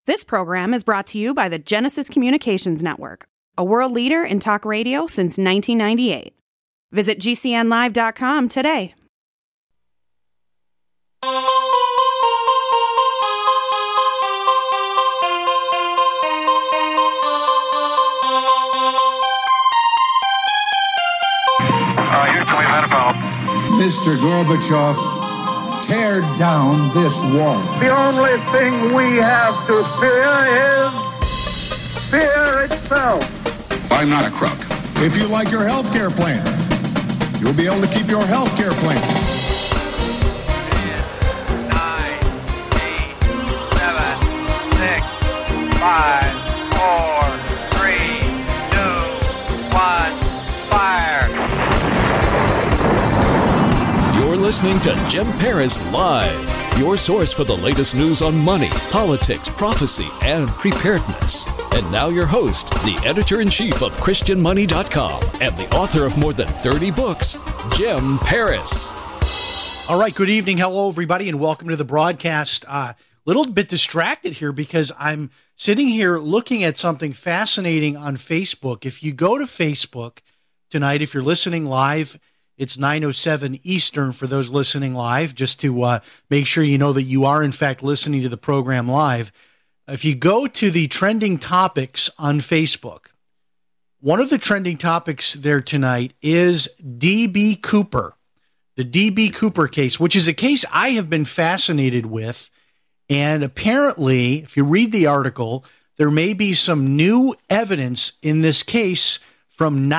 This program is brought to you by the Genesis Communications Network, a world leader in talk radio since 1998. Visit GCNlive.com today. Mr. Gorbachev, tear down this wall. The only thing we have to fear is fear itself. I'm not a crook. If you like your health care plan, you'll be able to keep your health care plan. 10, 9, 8, 7, 6, 5, 4, 3, 2, 1, fire. You're listening to Jim Paris Live, your source for the latest news on money, politics, prophecy, and preparedness. And now your host, the editor-in-chief of ChristianMoney.com and the author of more than 30 books, Jim Paris. All right, good evening. Hello, everybody, and welcome to the broadcast. Little bit distracted here because I'm sitting here looking at something fascinating on Facebook. If you go to Facebook tonight, if you're listening live, it's 9:07 Eastern for those listening live, just to make sure you know that you are, in fact, listening to the program live. If you go to the trending topics on Facebook, one of the trending topics there tonight is D.B. Cooper, the D.B. Cooper case, which is a case I have been fascinated with. And apparently, if you read the article, there may be some new evidence in this case from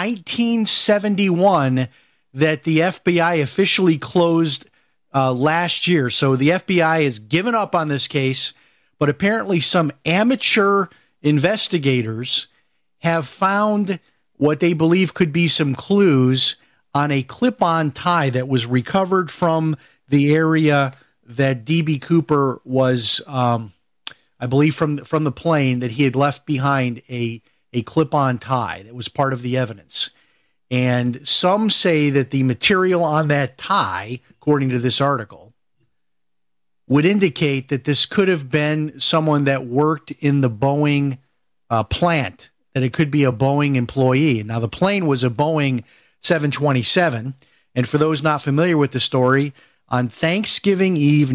1971 that the FBI officially closed last year. So the FBI has given up on this case, but apparently some amateur investigators have found what they believe could be some clues on a clip-on tie that was recovered from the area that D.B. Cooper was, I believe from the plane, that he had left behind a clip-on tie that was part of the evidence. And some say that the material on that tie, according to this article, would indicate that this could have been someone that worked in the Boeing plant, that it could be a Boeing employee. Now, the plane was a Boeing 727. And for those not familiar with the story, on Thanksgiving Eve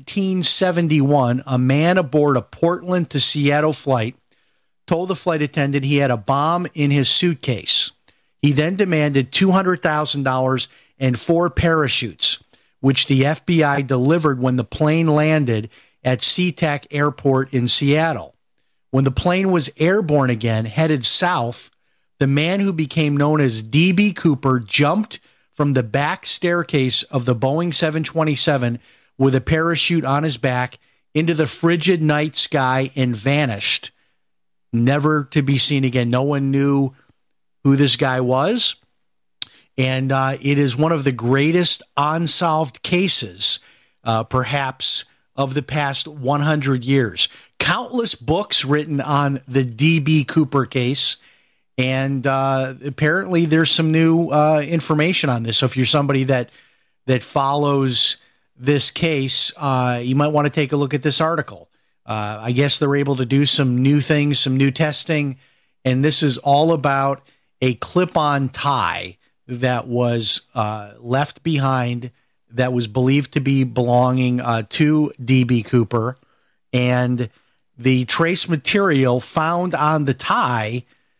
1971, a man aboard a Portland to Seattle flight told the flight attendant he had a bomb in his suitcase. He then demanded $200,000 and 4 parachutes, which the FBI delivered when the plane landed at SeaTac Airport in Seattle. When the plane was airborne again, headed south, the man who became known as D.B. Cooper jumped from the back staircase of the Boeing 727 with a parachute on his back into the frigid night sky and vanished, never to be seen again. No one knew who this guy was, and it is one of the greatest unsolved cases, perhaps, of the past 100 years. Countless books written on the D.B. Cooper case, and apparently there's some new information on this. So if you're somebody that follows this case, you might want to take a look at this article. I guess they're able to do some new things, some new testing, and this is all about a clip-on tie that was left behind that was believed to be belonging to D.B. Cooper. And the trace material found on the tie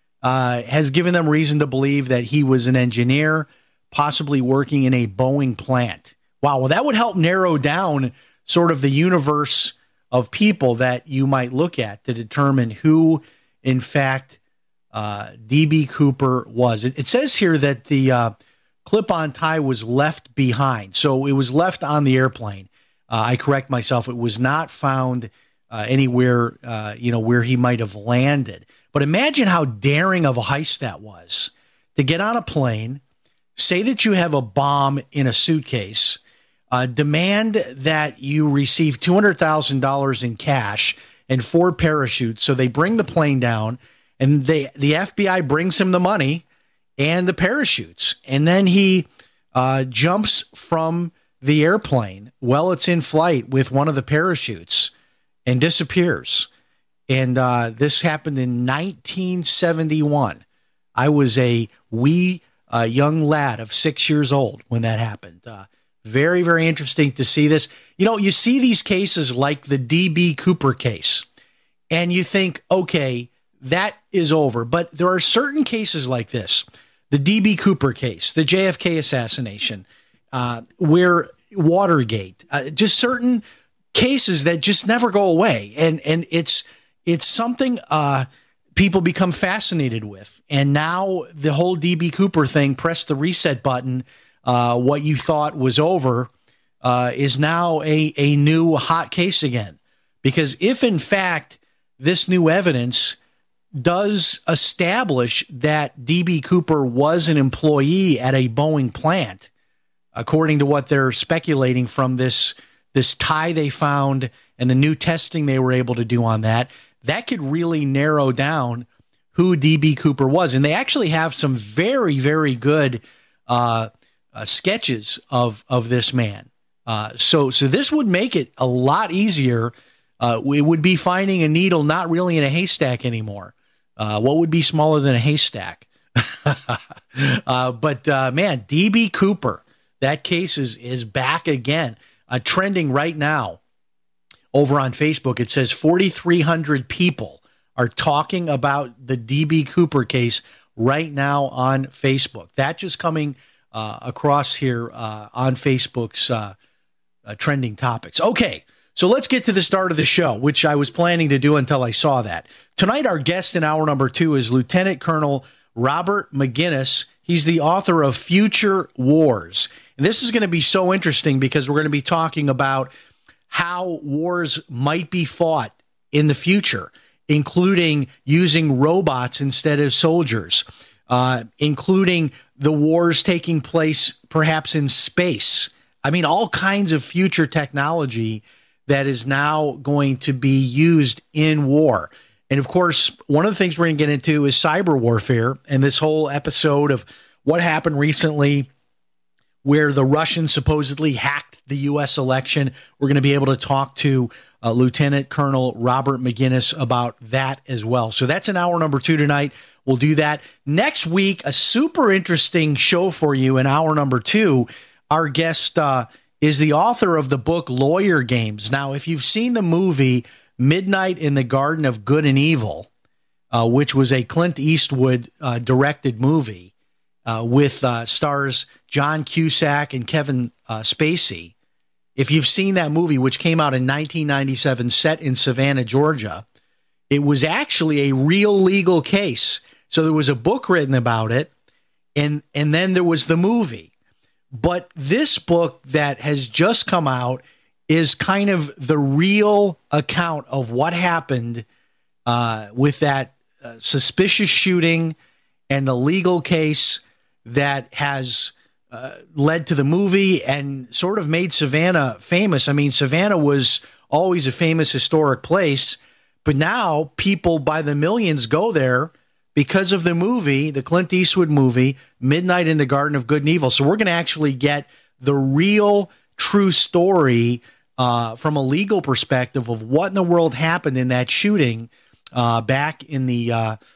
has given them reason to believe that he was an engineer, possibly working in a Boeing plant. Wow, well, that would help narrow down sort of the universe of people that you might look at to determine who, in fact, D.B. Cooper was. It says here that the clip-on tie was left behind. So it was left on the airplane. I correct myself. It was not found anywhere, where he might have landed. But imagine how daring of a heist that was. To get on a plane, say that you have a bomb in a suitcase, demand that you receive $200,000 in cash and 4 parachutes. So they bring the plane down, and the FBI brings him the money and the parachutes. And then he jumps from the airplane while it's in flight with one of the parachutes and disappears. And this happened in 1971. I was a wee young lad of 6 years old when that happened. Very, very interesting to see this. You see these cases like the D.B. Cooper case, and you think, okay, that is over. But there are certain cases like this, the D.B. Cooper case, the JFK assassination, where Watergate, just certain cases that just never go away. And it's something people become fascinated with. And now the whole D.B. Cooper thing, press the reset button. What you thought was over is now a new hot case again. Because if, in fact, this new evidence does establish that D.B. Cooper was an employee at a Boeing plant, according to what they're speculating from this tie they found and the new testing they were able to do on that, that could really narrow down who D.B. Cooper was. And they actually have some very, very good sketches of this man. So this would make it a lot easier. We would be finding a needle not really in a haystack anymore. What would be smaller than a haystack? But man, D.B. Cooper, that case is back again, trending right now over on Facebook. It says 4,300 people are talking about the D.B. Cooper case right now on Facebook. That just coming across here on Facebook's trending topics. Okay, so let's get to the start of the show, which I was planning to do until I saw that. Tonight, our guest in hour number 2 is Lieutenant Colonel Robert Maginnis. He's the author of Future Wars. And this is going to be so interesting because we're going to be talking about how wars might be fought in the future, including using robots instead of soldiers, including the wars taking place perhaps in space. I mean, all kinds of future technology that is now going to be used in war. And of course, one of the things we're going to get into is cyber warfare and this whole episode of what happened recently where the Russians supposedly hacked the U.S. election. We're going to be able to talk to Lieutenant Colonel Robert Maginnis about that as well. So that's in hour number 2 tonight. We'll do that. Next week, a super interesting show for you in hour number 2. Our guest is the author of the book Lawyer Games. Now, if you've seen the movie Midnight in the Garden of Good and Evil, which was a Clint Eastwood directed movie with stars John Cusack and Kevin Spacey. If you've seen that movie, which came out in 1997, set in Savannah, Georgia, it was actually a real legal case. So there was a book written about it, and then there was the movie. But this book that has just come out is kind of the real account of what happened with that suspicious shooting and the legal case that has led to the movie and sort of made Savannah famous. I mean, Savannah was always a famous historic place, but now people by the millions go there because of the movie, the Clint Eastwood movie, Midnight in the Garden of Good and Evil. So we're going to actually get the real, true story from a legal perspective of what in the world happened in that shooting back in the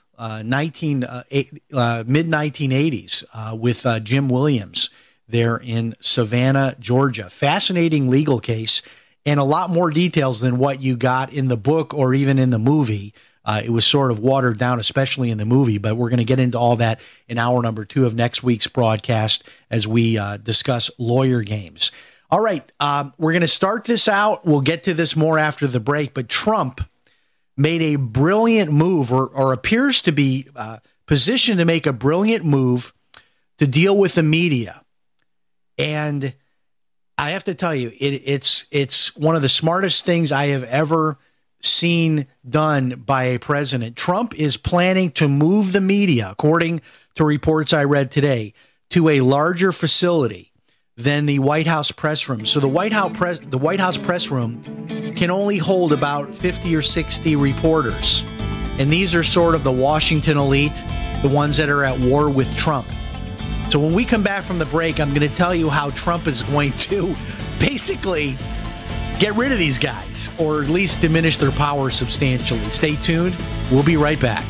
mid-1980s with Jim Williams there in Savannah, Georgia. Fascinating legal case and a lot more details than what you got in the book or even in the movie. It was sort of watered down, especially in the movie, but we're going to get into all that in hour number 2 of next week's broadcast as we discuss Lawyer Games. All right, we're going to start this out. We'll get to this more after the break, but Trump made a brilliant move or appears to be positioned to make a brilliant move to deal with the media. And I have to tell you, it's one of the smartest things I have ever seen done by a president. Trump is planning to move the media, according to reports I read today, to a larger facility than the White House press room. So the White House press room can only hold about 50 or 60 reporters. And these are sort of the Washington elite, the ones that are at war with Trump. So when we come back from the break, I'm going to tell you how Trump is going to basically get rid of these guys, or at least diminish their power substantially. Stay tuned. We'll be right back.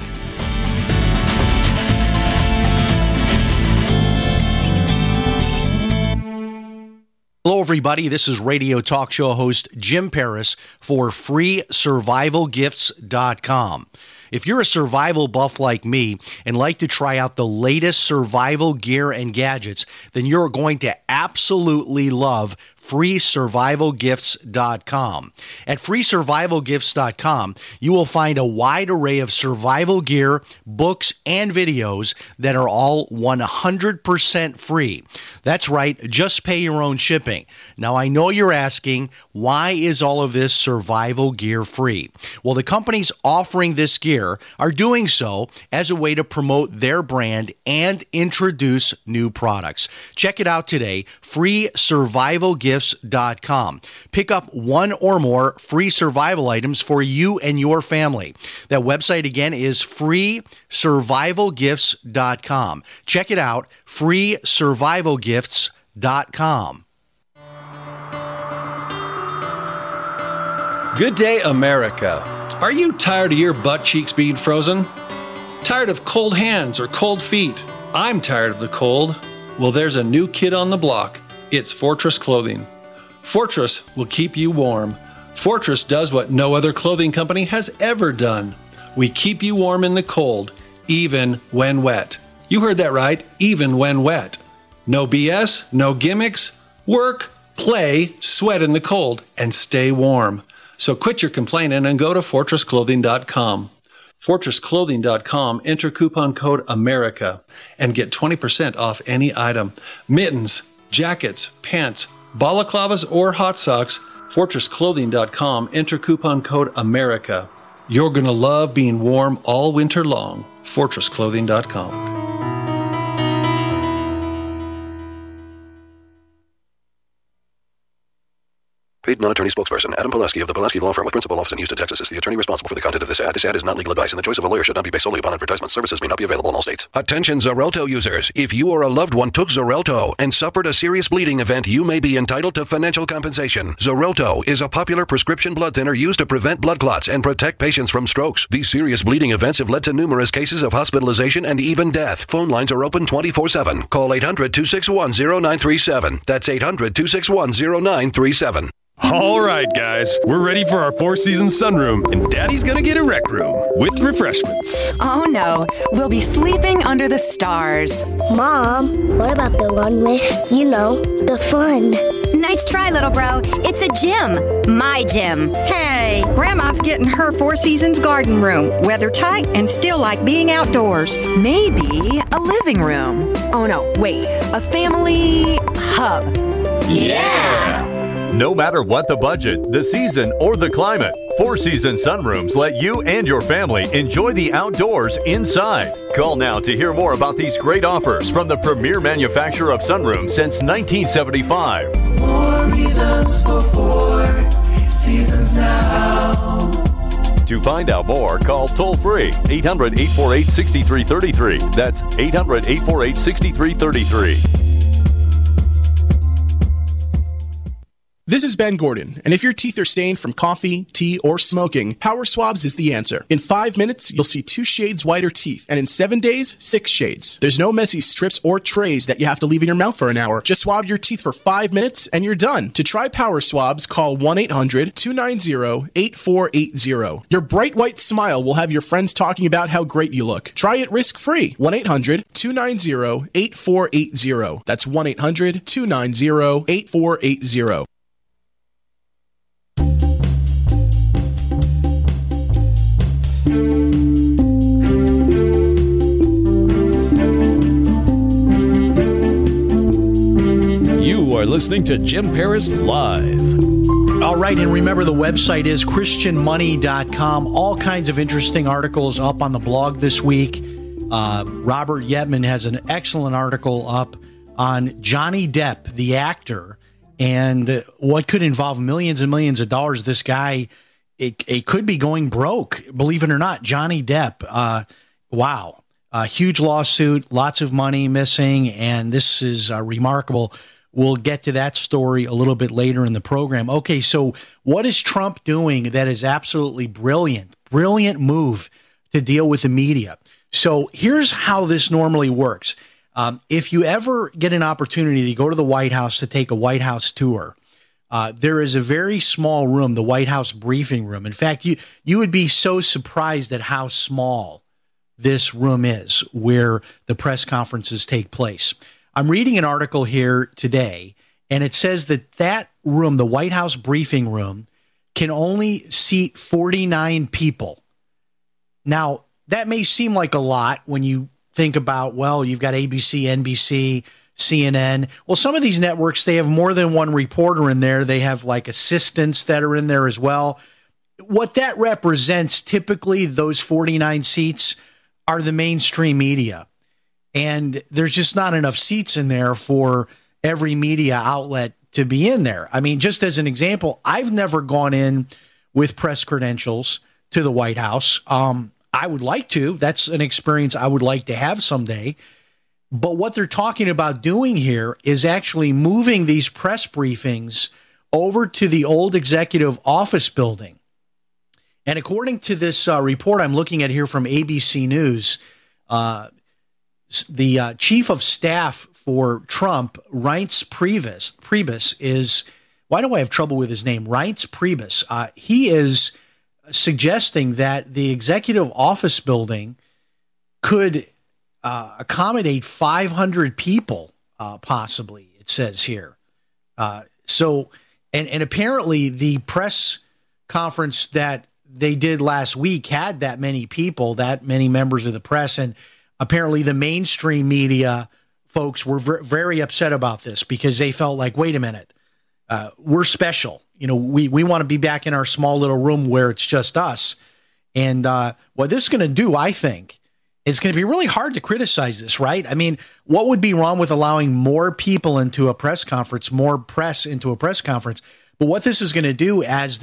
Hello, everybody. This is radio talk show host Jim Paris for FreeSurvivalGifts.com. If you're a survival buff like me and like to try out the latest survival gear and gadgets, then you're going to absolutely love FreeSurvivalGifts.com. At FreeSurvivalGifts.com, you will find a wide array of survival gear, books, and videos that are all 100% free. That's right, just pay your own shipping. Now, I know you're asking, why is all of this survival gear free? Well, the companies offering this gear are doing so as a way to promote their brand and introduce new products. Check it out today, FreeSurvivalGifts.com. Pick up one or more free survival items for you and your family. That website again is FreeSurvivalGifts.com. Check it out, FreeSurvivalGifts.com. Good day, America. Are you tired of your butt cheeks being frozen? Tired of cold hands or cold feet? I'm tired of the cold. Well, there's a new kid on the block. It's Fortress Clothing. Fortress will keep you warm. Fortress does what no other clothing company has ever done. We keep you warm in the cold, even when wet. You heard that right, even when wet. No BS, no gimmicks. Work, play, sweat in the cold, and stay warm. So quit your complaining and go to FortressClothing.com. FortressClothing.com, enter coupon code AMERICA and get 20% off any item. Mittens, jackets, pants, balaclavas, or hot socks. FortressClothing.com, enter coupon code AMERICA. You're going to love being warm all winter long. FortressClothing.com. Paid non-attorney spokesperson Adam Pulaski of the Pulaski Law Firm with principal office in Houston, Texas is the attorney responsible for the content of this ad. This ad is not legal advice, and the choice of a lawyer should not be based solely upon advertisement. Services may not be available in all states. Attention Xarelto users. If you or a loved one took Xarelto and suffered a serious bleeding event, you may be entitled to financial compensation. Xarelto is a popular prescription blood thinner used to prevent blood clots and protect patients from strokes. These serious bleeding events have led to numerous cases of hospitalization and even death. Phone lines are open 24/7. Call 800-261-0937. That's 800-261-0937. All right, guys, we're ready for our Four Seasons sunroom, and Daddy's gonna get a rec room with refreshments. Oh no, we'll be sleeping under the stars. Mom, what about the one with, the fun? Nice try, little bro. It's a gym. My gym. Hey, Grandma's getting her Four Seasons garden room. Weather tight and still like being outdoors. Maybe a living room. Oh no, wait, a family hub. Yeah! No matter what the budget, the season, or the climate, Four Seasons sunrooms let you and your family enjoy the outdoors inside. Call now to hear more about these great offers from the premier manufacturer of sunrooms since 1975. 4 reasons for 4 seasons now. To find out more, call toll-free 800-848-6333. That's 800-848-6333. This is Ben Gordon, and if your teeth are stained from coffee, tea, or smoking, Power Swabs is the answer. In 5 minutes, you'll see 2 shades whiter teeth, and in 7 days, 6 shades. There's no messy strips or trays that you have to leave in your mouth for an hour. Just swab your teeth for 5 minutes, and you're done. To try Power Swabs, call 1-800-290-8480. Your bright white smile will have your friends talking about how great you look. Try it risk-free. 1-800-290-8480. That's 1-800-290-8480. You are listening to Jim Paris Live. All right, and remember the website is christianmoney.com. All kinds of interesting articles up on the blog this week. Robert Yetman has an excellent article up on Johnny Depp, the actor, and what could involve millions and millions of dollars. This guy, it could be going broke, believe it or not. Johnny Depp, wow. A huge lawsuit, lots of money missing, and this is remarkable. we'll get to that story a little bit later in the program. Okay, so what is Trump doing that is absolutely brilliant? Brilliant move to deal with the media. So here's how this normally works. If you ever get an opportunity to go to the White House to take a White House tour, there is a very small room, the White House briefing room. In fact, you would be so surprised at how small this room is where the press conferences take place. I'm reading an article here today, and it says that room, the White House briefing room, can only seat 49 people. Now, that may seem like a lot when you think about, well, you've got ABC, NBC, CNN. Well, some of these networks, they have more than one reporter in there. They have like assistants that are in there as well. What that represents, typically, those 49 seats are the mainstream media. And there's just not enough seats in there for every media outlet to be in there. I mean, just as an example, I've never gone in with press credentials to the White House. I would like to. That's an experience I would like to have someday. But what they're talking about doing here is actually moving these press briefings over to the old executive office building. And according to this report I'm looking at here from ABC News, the chief of staff for Trump, Reince Priebus, is, why do I have trouble with his name? Reince Priebus. He is suggesting that the executive office building could accommodate 500 people, possibly, it says here. So apparently the press conference that they did last week had that many people, that many members of the press, and apparently the mainstream media folks were very upset about this because they felt like, wait a minute, we're special. You know, we want to be back in our small little room where it's just us. And what this is going to do, I think, it's going to be really hard to criticize this, right? I mean, what would be wrong with allowing more people into a press conference, more press into a press conference? But what this is going to do as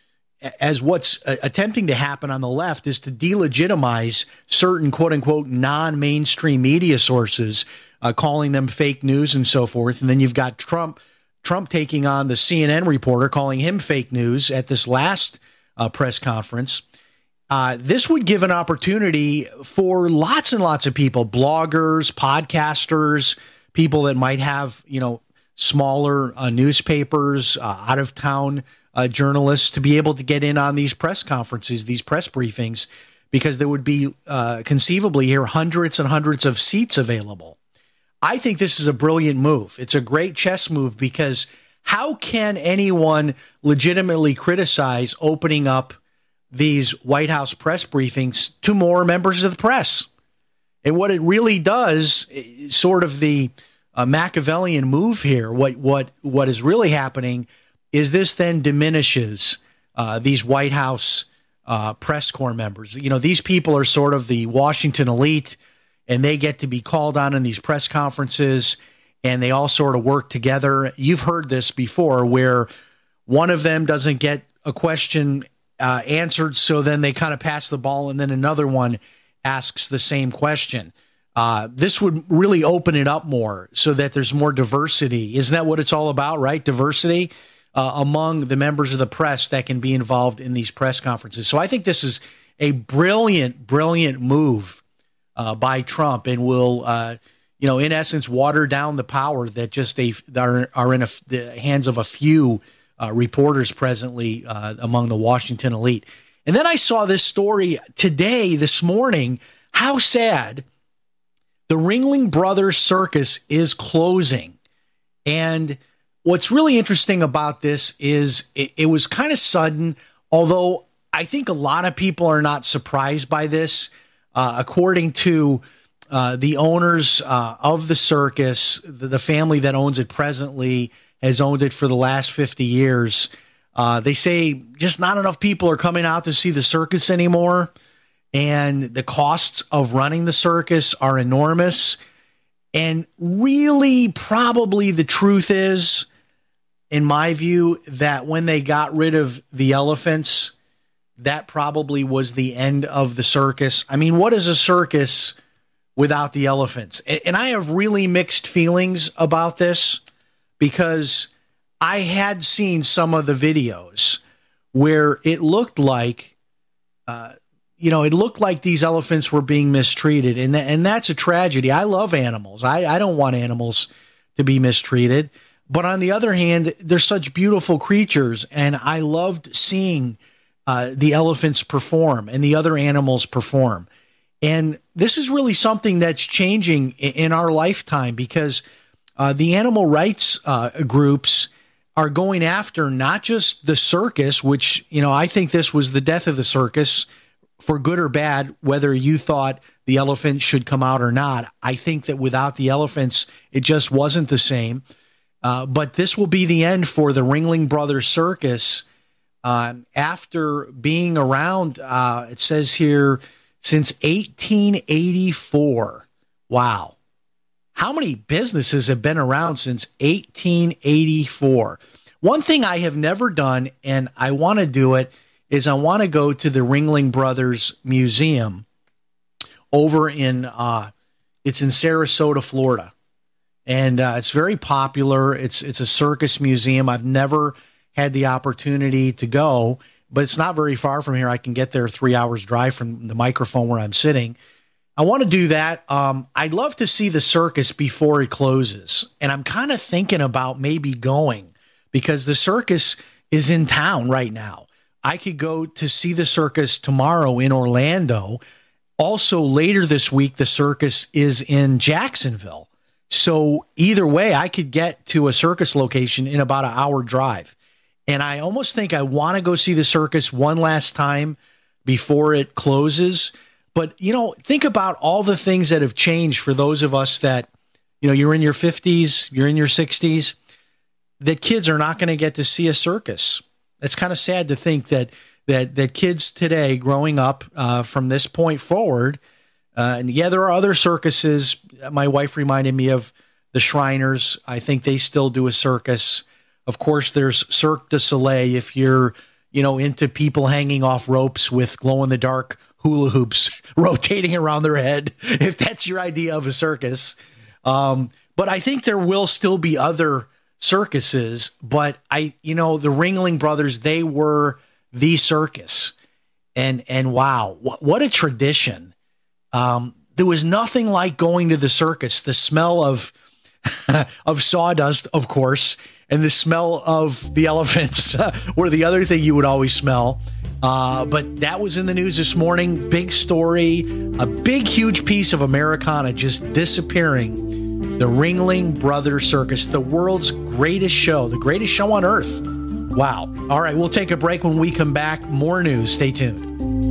what's attempting to happen on the left is to delegitimize certain quote unquote non-mainstream media sources, calling them fake news and so forth. And then you've got Trump taking on the CNN reporter, calling him fake news at this last press conference. This would give an opportunity for lots and lots of people, bloggers, podcasters, people that might have, smaller newspapers, out-of-town journalists to be able to get in on these press conferences, these press briefings, because there would be conceivably here hundreds and hundreds of seats available. I think this is a brilliant move. It's a great chess move because how can anyone legitimately criticize opening up these White House press briefings to more members of the press? And what it really does, sort of the Machiavellian move here, what is really happening is this then diminishes these White House press corps members. These people are sort of the Washington elite, and they get to be called on in these press conferences, and they all sort of work together. You've heard this before where one of them doesn't get a question answered, so then they kind of pass the ball, and then another one asks the same question. This would really open it up more so that there's more diversity. Isn't that what it's all about, right? Diversity among the members of the press that can be involved in these press conferences. So I think this is a brilliant, brilliant move by Trump, and will, in essence, water down the power that just are in the hands of a few reporters presently among the Washington elite. And then I saw this story this morning. How sad. The Ringling Brothers Circus is closing. And what's really interesting about this is it was kind of sudden, although I think a lot of people are not surprised by this. According to the owners of the circus, the family that owns it presently has owned it for the last 50 years. They say just not enough people are coming out to see the circus anymore, and the costs of running the circus are enormous. And really, probably the truth is, in my view, that when they got rid of the elephants, that probably was the end of the circus. I mean, what is a circus without the elephants? And I have really mixed feelings about this, because I had seen some of the videos where it looked like, it looked like these elephants were being mistreated, and that's a tragedy. I love animals. I don't want animals to be mistreated. But on the other hand, they're such beautiful creatures, and I loved seeing the elephants perform and the other animals perform. And this is really something that's changing in our lifetime, because the animal rights groups are going after not just the circus, which, I think this was the death of the circus, for good or bad, whether you thought the elephant should come out or not. I think that without the elephants, it just wasn't the same. But this will be the end for the Ringling Brothers Circus after being around, it says here, since 1884. Wow. How many businesses have been around since 1884? One thing I have never done, and I want to do it, is I want to go to the Ringling Brothers Museum over in, it's in Sarasota, Florida. And it's very popular. It's a circus museum. I've never had the opportunity to go, but it's not very far from here. I can get there 3 hours drive from the microphone where I'm sitting. I want to do that. I'd love to see the circus before it closes. And I'm kind of thinking about maybe going, because the circus is in town right now. I could go to see the circus tomorrow in Orlando. Also, later this week, the circus is in Jacksonville. So either way, I could get to a circus location in about an hour drive. And I almost think I want to go see the circus one last time before it closes. But, think about all the things that have changed for those of us that, you're in your 50s, you're in your 60s, that kids are not going to get to see a circus. It's kind of sad to think that kids today growing up from this point forward, and yeah, there are other circuses. My wife reminded me of the Shriners. I think they still do a circus. Of course, there's Cirque du Soleil if you're, into people hanging off ropes with glow-in-the-dark hula hoops rotating around their head, if that's your idea of a circus. But I think there will still be other circuses, but the Ringling Brothers, they were the circus. And wow, what a tradition. There was nothing like going to the circus. The smell of sawdust, of course, and the smell of the elephants were the other thing you would always smell. But that was in the news this morning. Big story, a big, huge piece of Americana just disappearing. The Ringling Brothers Circus, the world's greatest show, the greatest show on earth. Wow. All right, we'll take a break. When we come back, more news. Stay tuned.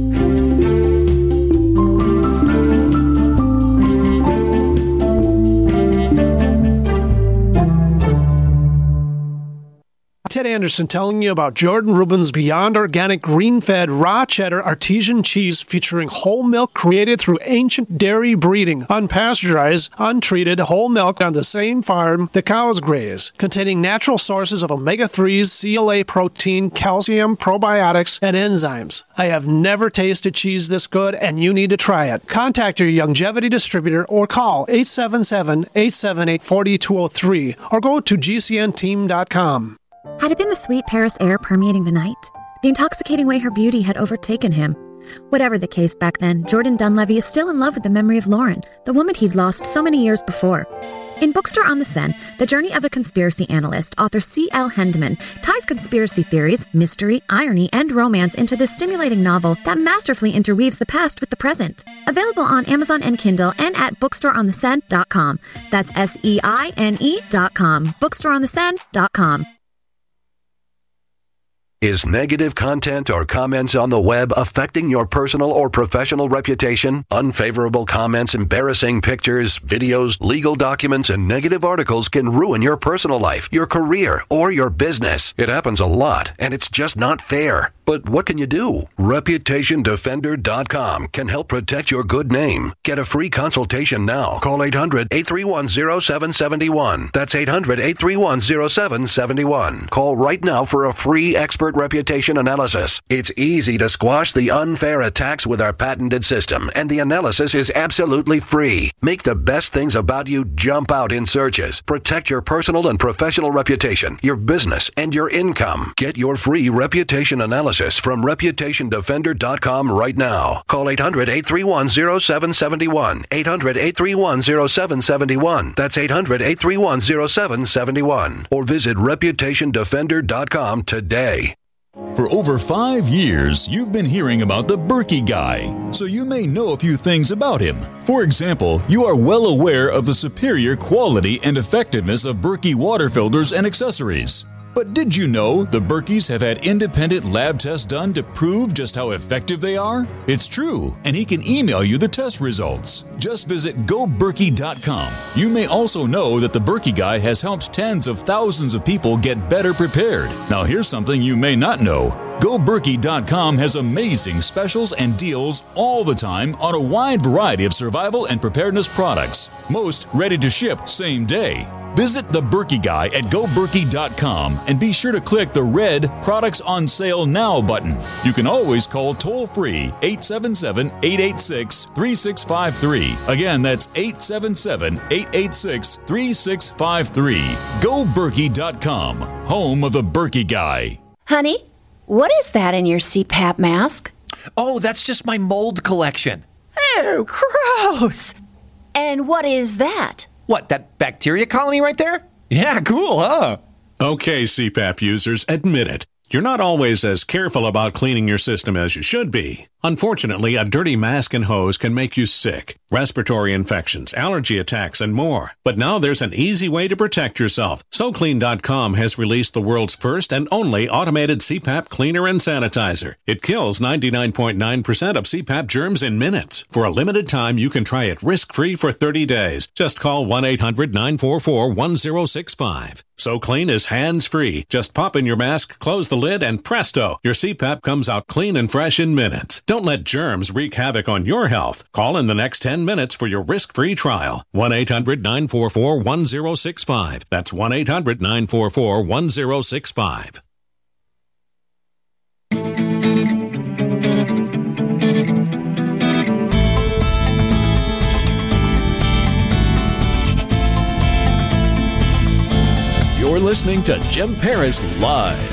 Ted Anderson telling you about Jordan Rubin's Beyond Organic Green-Fed Raw Cheddar Artesian Cheese featuring whole milk created through ancient dairy breeding, unpasteurized, untreated whole milk on the same farm the cows graze, containing natural sources of omega-3s, CLA protein, calcium, probiotics, and enzymes. I have never tasted cheese this good, and you need to try it. Contact your Youngevity distributor or call 877-878-4203 or go to gcnteam.com. Had it been the sweet Paris air permeating the night? The intoxicating way her beauty had overtaken him? Whatever the case back then, Jordan Dunleavy is still in love with the memory of Lauren, the woman he'd lost so many years before. In Bookstore on the Seine, the journey of a conspiracy analyst, author C.L. Hendeman ties conspiracy theories, mystery, irony, and romance into this stimulating novel that masterfully interweaves the past with the present. Available on Amazon and Kindle and at bookstoreontheseine.com. That's SEINE.com. Bookstoreontheseine.com. Is negative content or comments on the web affecting your personal or professional reputation? Unfavorable comments, embarrassing pictures, videos, legal documents, and negative articles can ruin your personal life, your career, or your business. It happens a lot, and it's just not fair. But what can you do? ReputationDefender.com can help protect your good name. Get a free consultation now. Call 800-831-0771. That's 800-831-0771. Call right now for a free expert reputation analysis. It's easy to squash the unfair attacks with our patented system, and the analysis is absolutely free. Make the best things about you jump out in searches. Protect your personal and professional reputation, your business, and your income. Get your free reputation analysis from ReputationDefender.com right now. Call 800-831-0771. 800-831-0771. That's 800-831-0771. Or visit ReputationDefender.com today. For over 5 years, you've been hearing about the Berkey Guy, so you may know a few things about him. For example, you are well aware of the superior quality and effectiveness of Berkey water filters and accessories. But did you know the Berkeys have had independent lab tests done to prove just how effective they are? It's true, and he can email you the test results. Just visit GoBerkey.com. You may also know that the Berkey Guy has helped tens of thousands of people get better prepared. Now here's something you may not know. GoBerkey.com has amazing specials and deals all the time on a wide variety of survival and preparedness products. Most ready to ship same day. Visit the Berkey Guy at GoBerkey.com and be sure to click the red Products on Sale Now button. You can always call toll-free 877-886-3653. Again, that's 877-886-3653. GoBerkey.com, home of the Berkey Guy. Honey, what is that in your CPAP mask? Oh, that's just my mold collection. Oh, gross! And what is that? What, that bacteria colony right there? Yeah, cool, huh? Okay, CPAP users, admit it. You're not always as careful about cleaning your system as you should be. Unfortunately, a dirty mask and hose can make you sick, respiratory infections, allergy attacks, and more. But now there's an easy way to protect yourself. SoClean.com has released the world's first and only automated CPAP cleaner and sanitizer. It kills 99.9% of CPAP germs in minutes. For a limited time, you can try it risk-free for 30 days. Just call 1-800-944-1065. SoClean is hands-free. Just pop in your mask, close the lid, and presto, your CPAP comes out clean and fresh in minutes. Don't let germs wreak havoc on your health. Call in the next 10 minutes for your risk-free trial. 1-800-944-1065. That's 1-800-944-1065. You're listening to Jim Paris Live.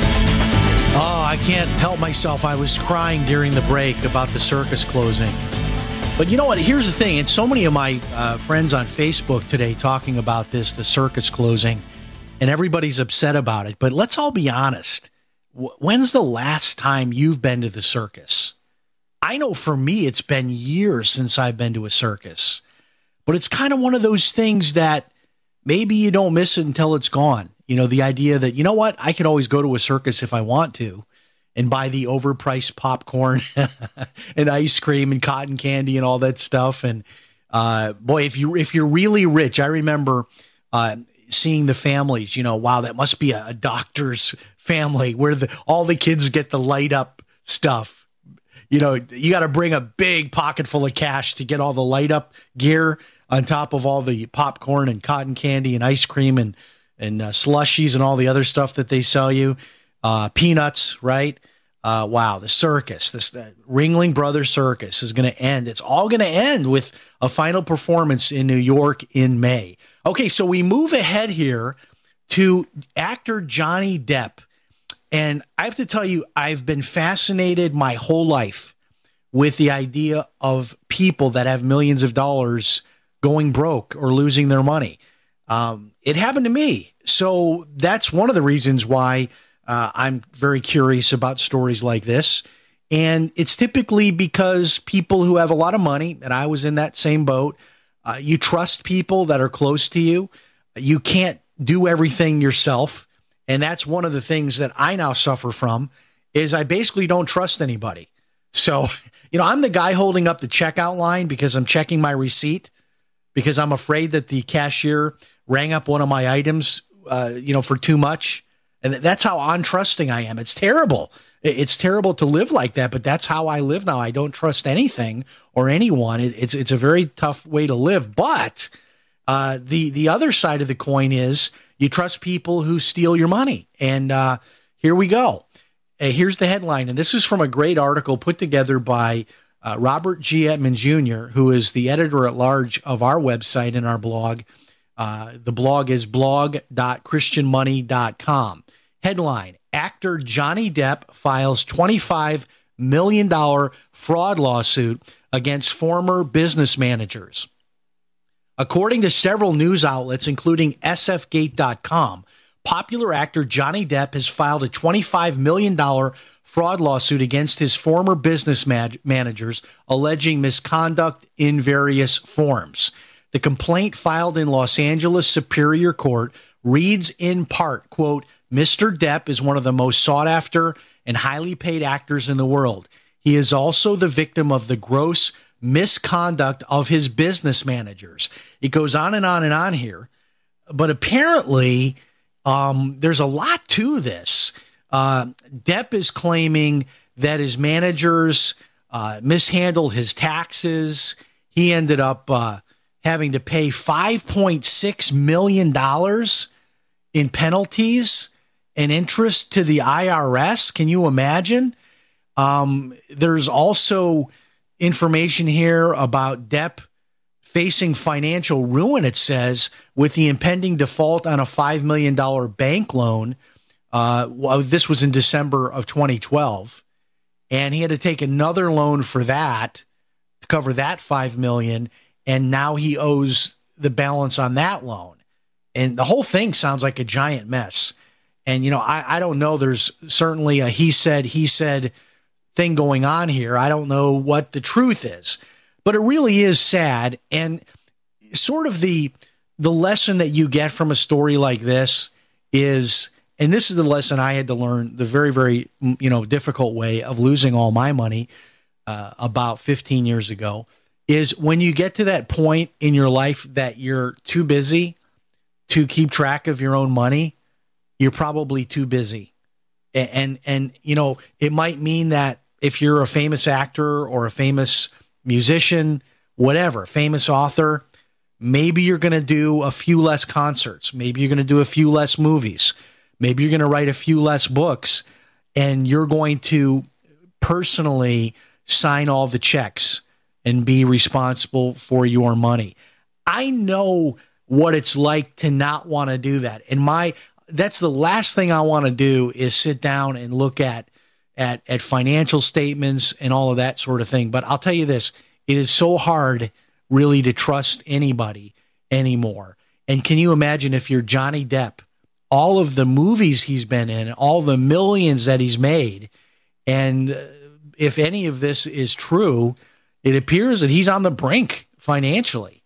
Oh, I can't help myself. I was crying during the break about the circus closing. But you know what? Here's the thing. And so many of my friends on Facebook today talking about this, the circus closing, and everybody's upset about it. But let's all be honest. When's the last time you've been to the circus? I know for me, it's been years since I've been to a circus. But it's kind of one of those things that maybe you don't miss it until it's gone. You know, the idea that, you know what, I could always go to a circus if I want to and buy the overpriced popcorn and ice cream and cotton candy and all that stuff. And boy, if you're really rich, I remember seeing the families, you know, wow, that must be a doctor's family where all the kids get the light up stuff. You know, you got to bring a big pocket full of cash to get all the light up gear on top of all the popcorn and cotton candy and ice cream and slushies and all the other stuff that they sell you. Peanuts, right? Wow, the circus, the Ringling Brothers Circus is going to end. It's all going to end with a final performance in New York in May. Okay, so we move ahead here to actor Johnny Depp. And I have to tell you, I've been fascinated my whole life with the idea of people that have millions of dollars going broke or losing their money. It happened to me. So that's one of the reasons why I'm very curious about stories like this. And it's typically because people who have a lot of money, and I was in that same boat, you trust people that are close to you. You can't do everything yourself. And that's one of the things that I now suffer from is I basically don't trust anybody. So, you know, I'm the guy holding up the checkout line because I'm checking my receipt because I'm afraid that the cashier rang up one of my items, for too much. And that's how untrusting I am. It's terrible. It's terrible to live like that, but that's how I live now. I don't trust anything or anyone. It's a very tough way to live. But the other side of the coin is you trust people who steal your money. And here we go. Here's the headline, and this is from a great article put together by Robert G. Edmond Jr., who is the editor-at-large of our website and our blog. The blog is blog.christianmoney.com. Headline, actor Johnny Depp files $25 million fraud lawsuit against former business managers. According to several news outlets, including sfgate.com, popular actor Johnny Depp has filed a $25 million fraud lawsuit against his former business managers, alleging misconduct in various forms. The complaint filed in Los Angeles Superior Court reads in part, quote, Mr. Depp is one of the most sought-after and highly paid actors in the world. He is also the victim of the gross misconduct of his business managers. It goes on and on and on here, but apparently there's a lot to this. Depp is claiming that his managers mishandled his taxes. He ended up having to pay $5.6 million in penalties and interest to the IRS. Can you imagine? There's also information here about Depp facing financial ruin, it says, with the impending default on a $5 million bank loan. This was in December of 2012. And he had to take another loan for that to cover that $5 million. And now he owes the balance on that loan. And the whole thing sounds like a giant mess. And, you know, I don't know. There's certainly a he said thing going on here. I don't know what the truth is, but it really is sad. And sort of the lesson that you get from a story like this is, and this is the lesson I had to learn the very, very, difficult way of losing all my money about 15 years ago, is when you get to that point in your life that you're too busy to keep track of your own money, you're probably too busy. And it might mean that if you're a famous actor or a famous musician, whatever, famous author, maybe you're going to do a few less concerts. Maybe you're going to do a few less movies. Maybe you're going to write a few less books, and you're going to personally sign all the checks and be responsible for your money. I know what it's like to not want to do that. And that's the last thing I want to do is sit down and look at financial statements and all of that sort of thing. But I'll tell you this, it is so hard really to trust anybody anymore. And can you imagine if you're Johnny Depp, all of the movies he's been in, all the millions that he's made, and if any of this is true, it appears that he's on the brink financially.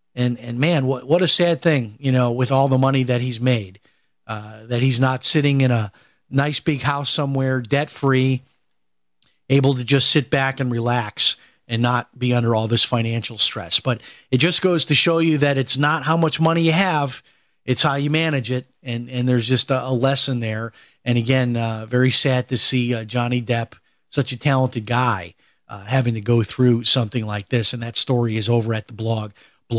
And man, what a sad thing, with all the money that he's made, that he's not sitting in a nice big house somewhere, debt-free, able to just sit back and relax and not be under all this financial stress. But it just goes to show you that it's not how much money you have, it's how you manage it. And there's just a lesson there. And again, very sad to see Johnny Depp, such a talented guy, having to go through something like this. And that story is over at the blog,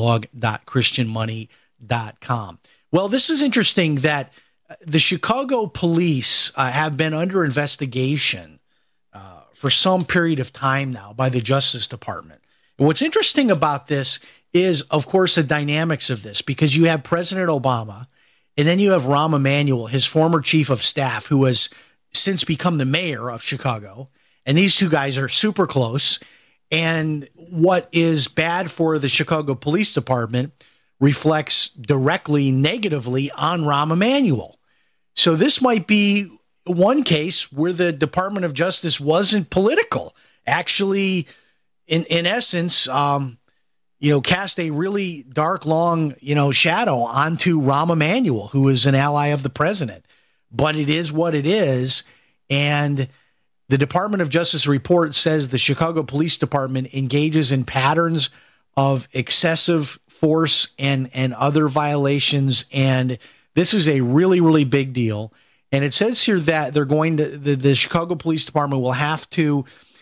blog.christianmoney.com. Well, this is interesting that the Chicago police have been under investigation for some period of time now by the Justice Department. And what's interesting about this is, of course, the dynamics of this, because you have President Obama, and then you have Rahm Emanuel, his former chief of staff, who has since become the mayor of Chicago. And these two guys are super close. And what is bad for the Chicago Police Department reflects directly negatively on Rahm Emanuel. So this might be one case where the Department of Justice wasn't political. Actually, in essence, cast a really dark, long, shadow onto Rahm Emanuel, who is an ally of the president. But it is what it is. And the Department of Justice report says the Chicago Police Department engages in patterns of excessive force and other violations. And this is a really, really big deal. And it says here that they're going to, the Chicago Police Department will have to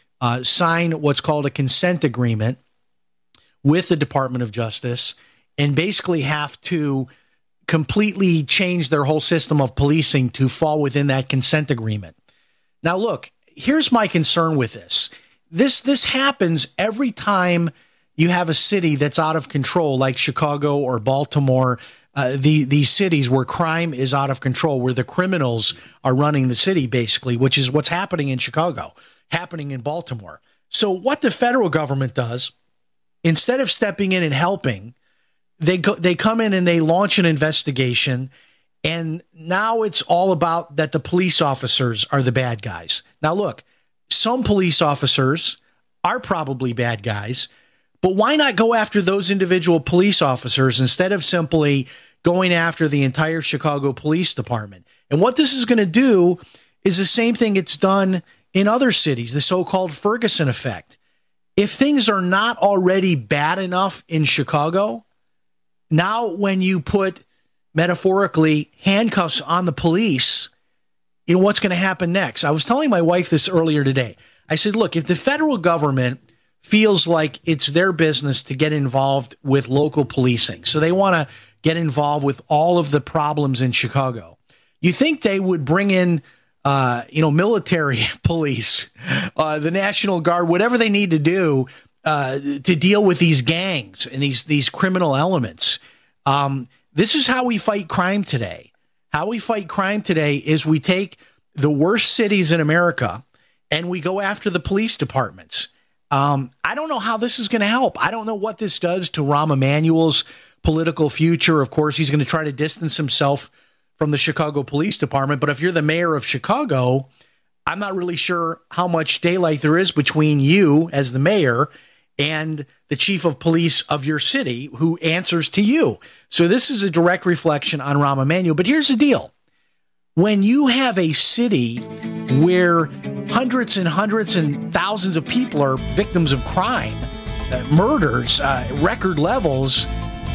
sign what's called a consent agreement with the Department of Justice and basically have to completely change their whole system of policing to fall within that consent agreement. Now, look, here's my concern with this. This happens every time you have a city that's out of control, like Chicago or Baltimore, these cities where crime is out of control, where the criminals are running the city, basically, which is what's happening in Chicago, happening in Baltimore. So what the federal government does, instead of stepping in and helping, they come in and they launch an investigation, and now it's all about that the police officers are the bad guys. Now, look, some police officers are probably bad guys, but why not go after those individual police officers instead of simply going after the entire Chicago Police Department? And what this is going to do is the same thing it's done in other cities, the so-called Ferguson effect. If things are not already bad enough in Chicago, now when you put, metaphorically, handcuffs on the police, you know, what's going to happen next? I was telling my wife this earlier today. I said, look, if the federal government feels like it's their business to get involved with local policing, so they want to get involved with all of the problems in Chicago, you think they would bring in military police, the National Guard, whatever they need to do to deal with these gangs and these criminal elements. This is how we fight crime today. How we fight crime today is we take the worst cities in America and we go after the police departments. I don't know how this is going to help. I don't know what this does to Rahm Emanuel's political future. Of course, he's going to try to distance himself from the Chicago Police Department. But if you're the mayor of Chicago, I'm not really sure how much daylight there is between you as the mayor and the chief of police of your city who answers to you. So this is a direct reflection on Rahm Emanuel. But here's the deal. When you have a city where hundreds and thousands of people are victims of crime, murders, record levels,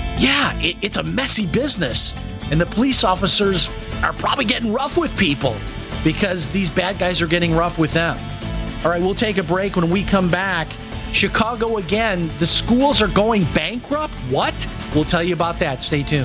it's a messy business. And the police officers are probably getting rough with people because these bad guys are getting rough with them. All right, we'll take a break. When we come back, Chicago again, the schools are going bankrupt? What? We'll tell you about that. Stay tuned.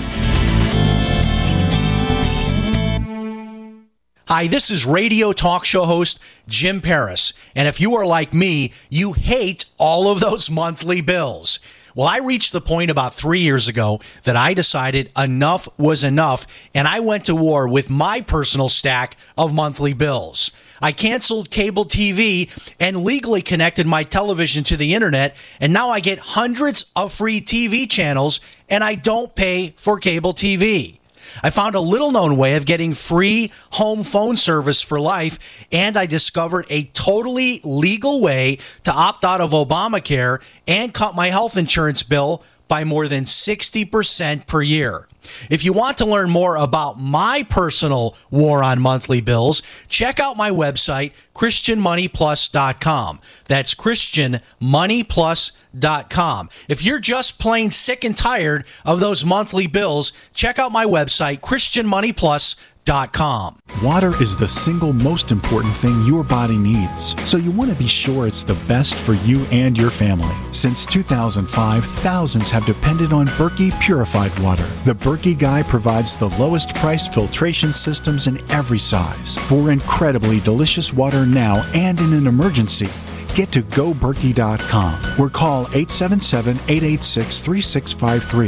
Hi, this is radio talk show host Jim Paris. And if you are like me, you hate all of those monthly bills. Well, I reached the point about 3 years ago that I decided enough was enough, and I went to war with my personal stack of monthly bills. I canceled cable TV and legally connected my television to the internet, and now I get hundreds of free TV channels, and I don't pay for cable TV. I found a little-known way of getting free home phone service for life, and I discovered a totally legal way to opt out of Obamacare and cut my health insurance bill by more than 60% per year. If you want to learn more about my personal war on monthly bills, check out my website, ChristianMoneyPlus.com. That's ChristianMoneyPlus.com. If you're just plain sick and tired of those monthly bills, check out my website, ChristianMoneyPlus.com. Water is the single most important thing your body needs, so you want to be sure it's the best for you and your family. Since 2005, thousands have depended on Berkey purified water. The Berkey Guy provides the lowest priced filtration systems in every size. For incredibly delicious water now and in an emergency, get to GoBerkey.com or call 877-886-3653.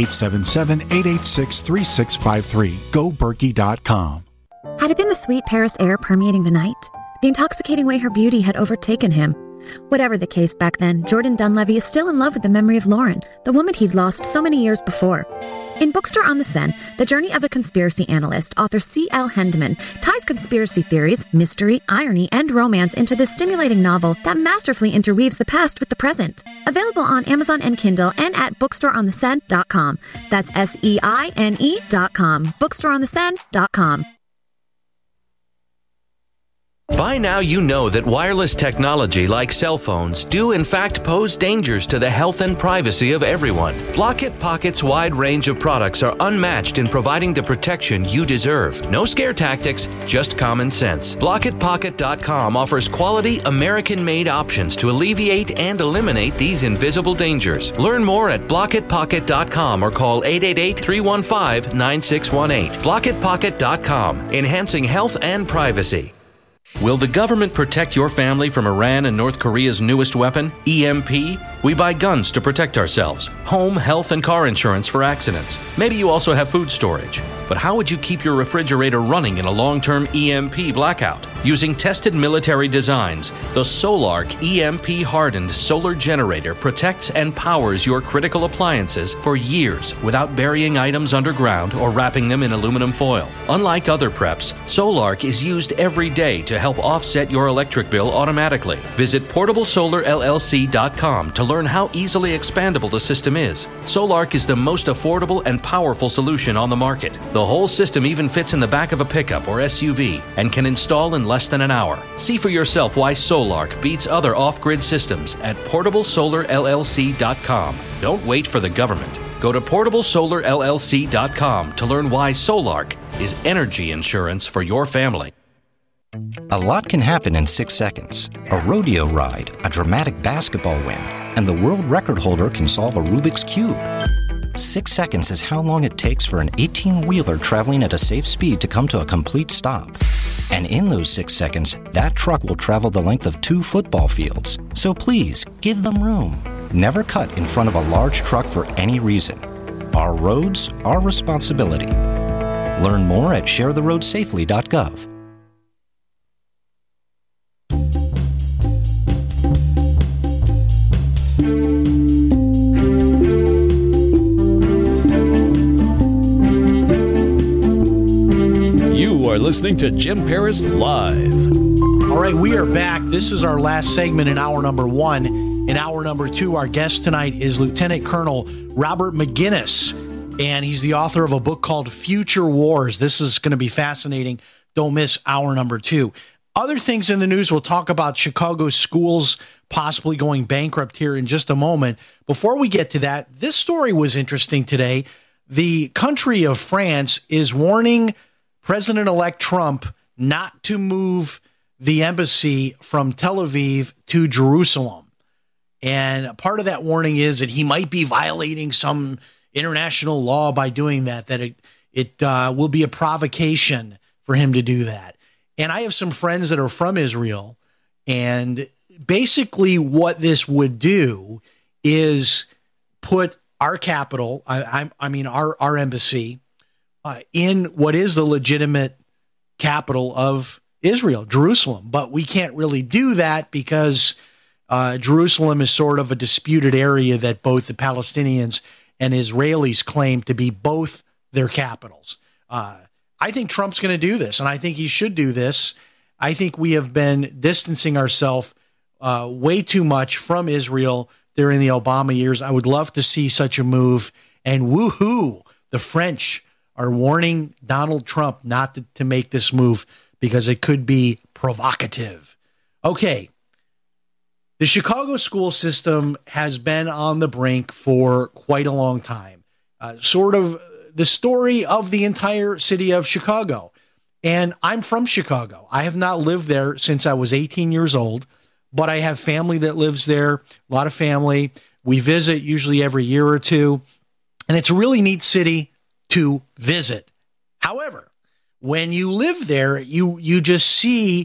877-886-3653. GoBerkey.com. Had it been the sweet Paris air permeating the night? The intoxicating way her beauty had overtaken him? Whatever the case back then, Jordan Dunleavy is still in love with the memory of Lauren, the woman he'd lost so many years before. In Bookstore on the Seine, the journey of a conspiracy analyst, author C.L. Hendeman ties conspiracy theories, mystery, irony, and romance into this stimulating novel that masterfully interweaves the past with the present. Available on Amazon and Kindle and at bookstoreontheseine.com. That's SEINE.com. Bookstoreontheseine.com. By now, you know that wireless technology like cell phones do in fact pose dangers to the health and privacy of everyone. Blockit Pocket's wide range of products are unmatched in providing the protection you deserve. No scare tactics, just common sense. BlockitPocket.com offers quality American-made options to alleviate and eliminate these invisible dangers. Learn more at BlockitPocket.com or call 888-315-9618. BlockitPocket.com, enhancing health and privacy. Will the government protect your family from Iran and North Korea's newest weapon, EMP? We buy guns to protect ourselves, home, health, and car insurance for accidents. Maybe you also have food storage. But how would you keep your refrigerator running in a long-term EMP blackout? Using tested military designs, the Solarc EMP-hardened solar generator protects and powers your critical appliances for years without burying items underground or wrapping them in aluminum foil. Unlike other preps, Solarc is used every day to help offset your electric bill automatically. Visit PortableSolarLLC.com to learn how easily expandable the system is. Solarc is the most affordable and powerful solution on the market. The whole system even fits in the back of a pickup or SUV and can install in less than an hour. See for yourself why Solarc beats other off-grid systems at PortableSolarLLC.com. Don't wait for the government. Go to PortableSolarLLC.com to learn why Solarc is energy insurance for your family. A lot can happen in 6 seconds. A rodeo ride, a dramatic basketball win, and the world record holder can solve a Rubik's Cube. 6 seconds is how long it takes for an 18-wheeler traveling at a safe speed to come to a complete stop. And in those 6 seconds, that truck will travel the length of 2 football fields. So please, give them room. Never cut in front of a large truck for any reason. Our roads, our responsibility. Learn more at sharetheroadsafely.gov. You are listening to Jim Paris Live. All right, we are back. This is our last segment in hour number 1. In hour number 2, our guest tonight is Lieutenant Colonel Robert Maginnis, and he's the author of a book called Future Wars. This is going to be fascinating. Don't miss hour number 2. Other things in the news, we'll talk about Chicago schools possibly going bankrupt here in just a moment. Before we get to that, this story was interesting today. The country of France is warning President-elect Trump not to move the embassy from Tel Aviv to Jerusalem. And part of that warning is that he might be violating some international law by doing that, it will be a provocation for him to do that. And I have some friends that are from Israel, and basically what this would do is put our capital, our embassy, in what is the legitimate capital of Israel, Jerusalem. But we can't really do that because Jerusalem is sort of a disputed area that both the Palestinians and Israelis claim to be both their capitals. I think Trump's going to do this, and I think he should do this. I think we have been distancing ourselves way too much from Israel during the Obama years. I would love to see such a move. And woohoo, the French are warning Donald Trump not to make this move because it could be provocative. Okay. The Chicago school system has been on the brink for quite a long time. Sort of the story of the entire city of Chicago. And I'm from Chicago. I have not lived there since I was 18 years old, but I have family that lives there, a lot of family. We visit usually every year or two, and it's a really neat city to visit. However, when you live there, you just see,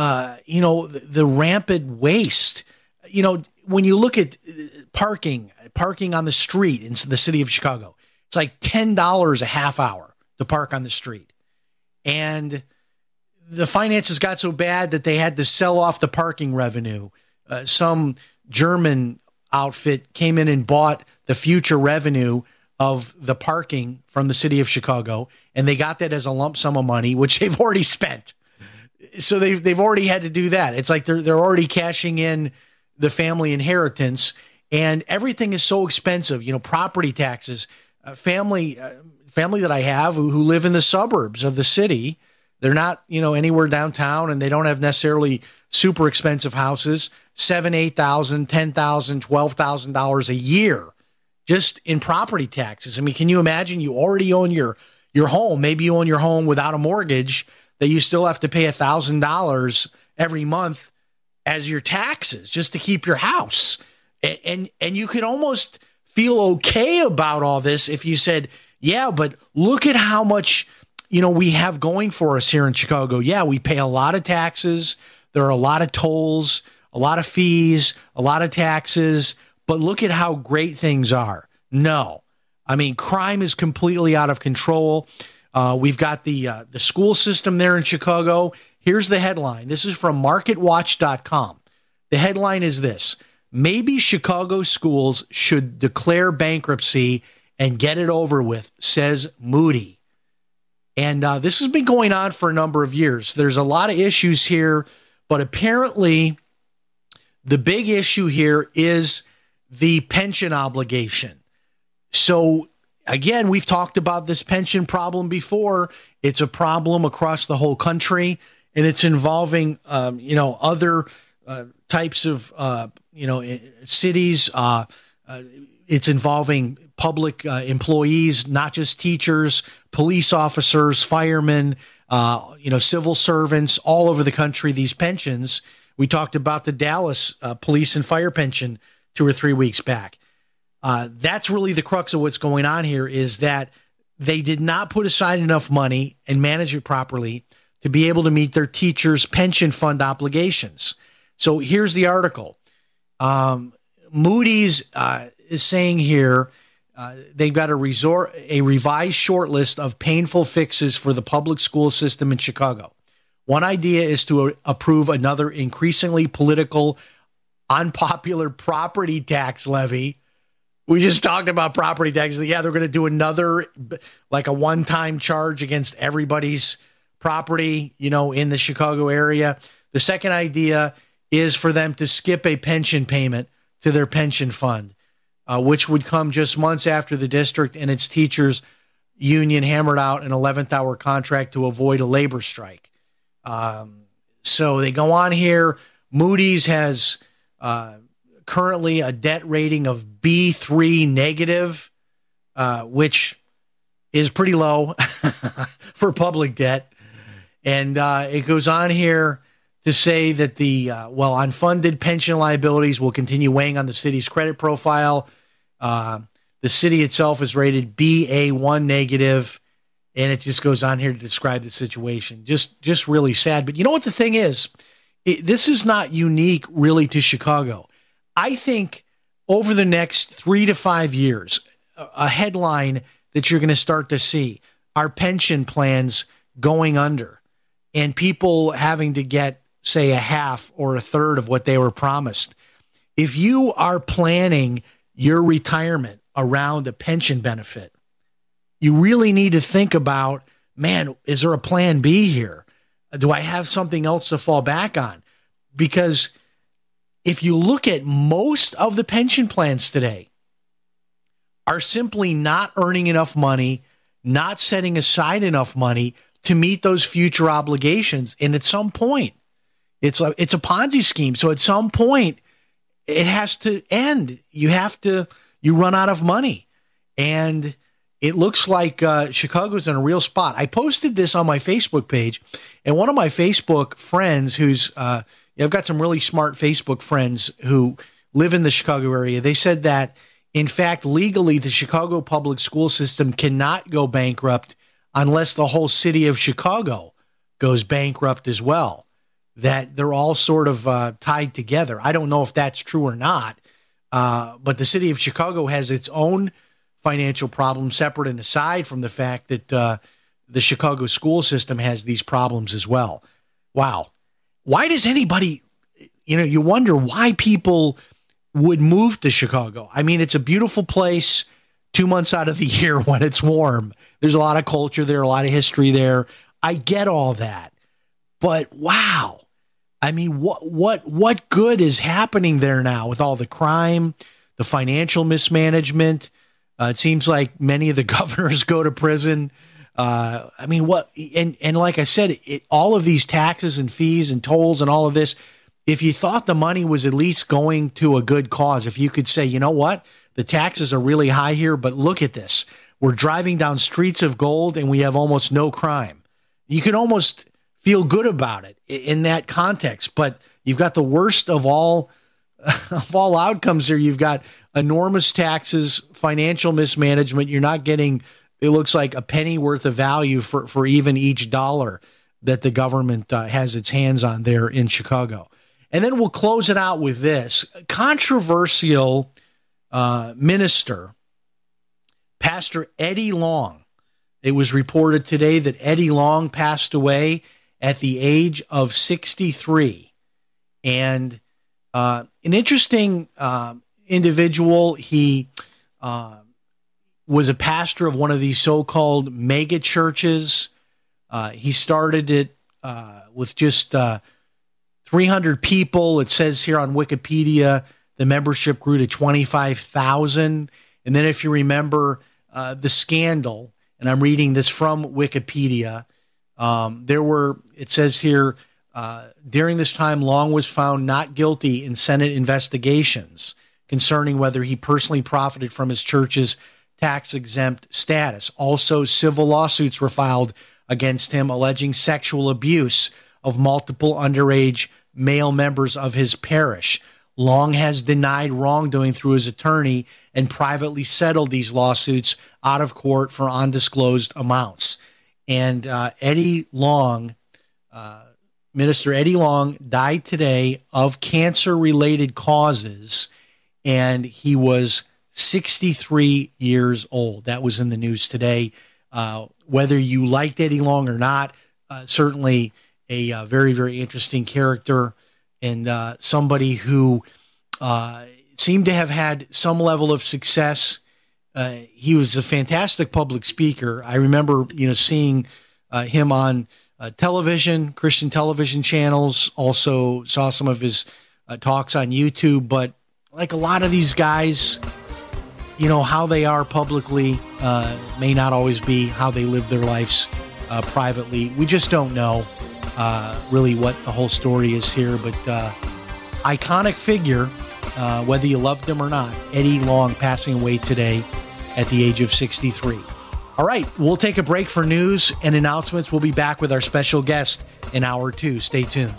the rampant waste. When you look at parking on the street in the city of Chicago, it's like $10 a half hour to park on the street. And the finances got so bad that they had to sell off the parking revenue. Some German outfit came in and bought the future revenue of the parking from the city of Chicago, and they got that as a lump sum of money, which they've already spent. So they've already had to do that. It's like they're already cashing in the family inheritance, and everything is so expensive. Property taxes. Family that I have who live in the suburbs of the city, They're not, anywhere downtown, and they don't have necessarily super expensive houses. $7,000, $8,000, $10,000, $12,000 a year just in property taxes. I mean, can you imagine? You already own your home. Maybe you own your home without a mortgage, that you still have to pay $1,000 every month as your taxes just to keep your house. And you could almost feel okay about all this if you said, yeah, but look at how much we have going for us here in Chicago. Yeah, we pay a lot of taxes. There are a lot of tolls, a lot of fees, a lot of taxes, but look at how great things are. No. I mean, crime is completely out of control. We've got the school system there in Chicago. Here's the headline. This is from MarketWatch.com. The headline is this: maybe Chicago schools should declare bankruptcy and get it over with, says Moody. And this has been going on for a number of years. There's a lot of issues here, but apparently the big issue here is the pension obligation. So, again, we've talked about this pension problem before. It's a problem across the whole country, and it's involving, other types of, cities. It's involving public employees, not just teachers, police officers, firemen, civil servants all over the country. These pensions, we talked about the Dallas police and fire pension 2 or 3 weeks back. That's really the crux of what's going on here, is that they did not put aside enough money and manage it properly to be able to meet their teachers' pension fund obligations. So here's the article. Moody's is saying here they've got a revised short list of painful fixes for the public school system in Chicago. One idea is to approve another increasingly political, unpopular property tax levy. We just talked about property taxes. Yeah, they're going to do another, like a one-time charge against everybody's property, in the Chicago area. The second idea is for them to skip a pension payment to their pension fund, which would come just months after the district and its teachers union hammered out an 11th hour contract to avoid a labor strike. So they go on here. Moody's has currently a debt rating of B3 negative, which is pretty low for public debt. And it goes on here to say that the unfunded pension liabilities will continue weighing on the city's credit profile. The city itself is rated BA1 negative, and it just goes on here to describe the situation. Just really sad. But you know what the thing is? This is not unique really to Chicago. I think over the next 3 to 5 years, a headline that you're going to start to see are pension plans going under and people having to get, say, a half or a third of what they were promised. If you are planning your retirement around a pension benefit, you really need to think about, man, is there a plan B here? Do I have something else to fall back on? Because if you look at most of the pension plans today are simply not earning enough money, not setting aside enough money to meet those future obligations. And at some point, it's a Ponzi scheme. So at some point, it has to end. You run out of money. And it looks like Chicago's in a real spot. I posted this on my Facebook page, and one of my Facebook friends who's, I've got some really smart Facebook friends who live in the Chicago area. They said that, in fact, legally, the Chicago public school system cannot go bankrupt unless the whole city of Chicago goes bankrupt as well. That they're all sort of tied together. I don't know if that's true or not, but the city of Chicago has its own financial problems separate and aside from the fact that the Chicago school system has these problems as well. Wow. Why does anybody, you wonder why people would move to Chicago. I mean, it's a beautiful place 2 months out of the year when it's warm. There's a lot of culture there, a lot of history there. I get all that. But wow. I mean, what good is happening there now with all the crime, the financial mismanagement? It seems like many of the governors go to prison. I mean, what? And like I said, all of these taxes and fees and tolls and all of this, if you thought the money was at least going to a good cause, if you could say, you know what, the taxes are really high here, but look at this. We're driving down streets of gold and we have almost no crime. You can almost feel good about it in that context, but you've got the worst of all outcomes here. You've got enormous taxes, financial mismanagement. You're not getting, it looks like, a penny worth of value for even each dollar that the government has its hands on there in Chicago. And then we'll close it out with this. Controversial minister, Pastor Eddie Long. It was reported today that Eddie Long passed away at the age of 63. And an interesting individual. He was a pastor of one of these so-called mega churches. He started it with just 300 people. It says here on Wikipedia, the membership grew to 25,000. And then if you remember the scandal, and I'm reading this from Wikipedia, it says here, during this time, Long was found not guilty in Senate investigations concerning whether he personally profited from his church's tax-exempt status. Also, civil lawsuits were filed against him alleging sexual abuse of multiple underage male members of his parish. Long has denied wrongdoing through his attorney and privately settled these lawsuits out of court for undisclosed amounts. And Minister Eddie Long died today of cancer-related causes, and he was 63 years old. That was in the news today. Whether you liked Eddie Long or not, certainly a very, very interesting character and somebody who seemed to have had some level of success. He was a fantastic public speaker. I remember, seeing him on television, Christian television channels. Also saw some of his talks on YouTube. But like a lot of these guys, how they are publicly may not always be how they live their lives privately. We just don't know really what the whole story is here. But iconic figure, whether you loved him or not, Eddie Long passing away today at the age of 63. All right, we'll take a break for news and announcements. We'll be back with our special guest in hour 2. Stay tuned.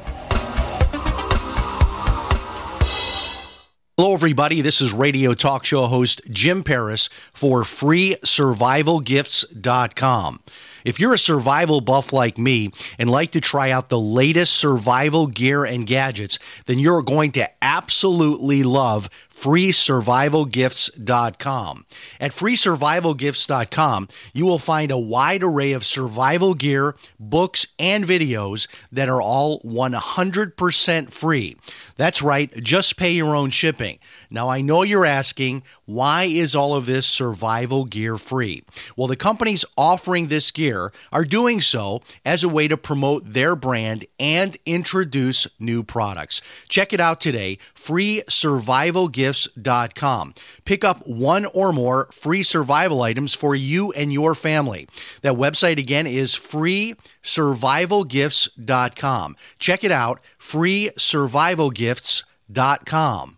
Hello, everybody. This is radio talk show host Jim Paris for FreeSurvivalGifts.com. If you're a survival buff like me and like to try out the latest survival gear and gadgets, then you're going to absolutely love FreeSurvivalGifts.com. At FreeSurvivalGifts.com, you will find a wide array of survival gear, books, and videos that are all 100% free. That's right, just pay your own shipping. Now, I know you're asking, why is all of this survival gear free? Well, the companies offering this gear are doing so as a way to promote their brand and introduce new products. Check it out today, FreeSurvivalGifts.com. Pick up one or more free survival items for you and your family. That website again is FreeSurvivalGifts.com. Check it out, FreeSurvivalGifts.com.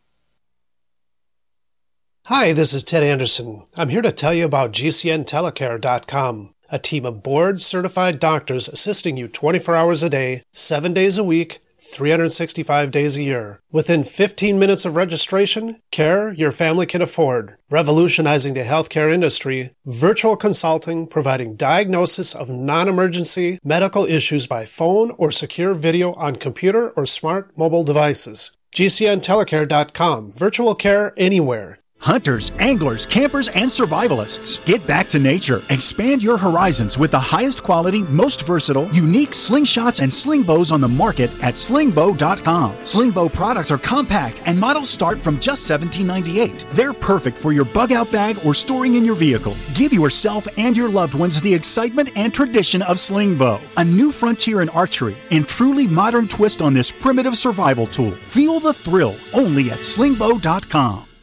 Hi, this is Ted Anderson. I'm here to tell you about GCNTelecare.com, a team of board-certified doctors assisting you 24 hours a day, 7 days a week, 365 days a year. Within 15 minutes of registration, care your family can afford. Revolutionizing the healthcare industry, virtual consulting providing diagnosis of non-emergency medical issues by phone or secure video on computer or smart mobile devices. GCNTelecare.com. Virtual care anywhere. Hunters, anglers, campers, and survivalists. Get back to nature. Expand your horizons with the highest quality, most versatile, unique slingshots and sling bows on the market at slingbow.com. Slingbow products are compact and models start from just $17.98. They're perfect for your bug-out bag or storing in your vehicle. Give yourself and your loved ones the excitement and tradition of Slingbow, a new frontier in archery and truly modern twist on this primitive survival tool. Feel the thrill only at slingbow.com.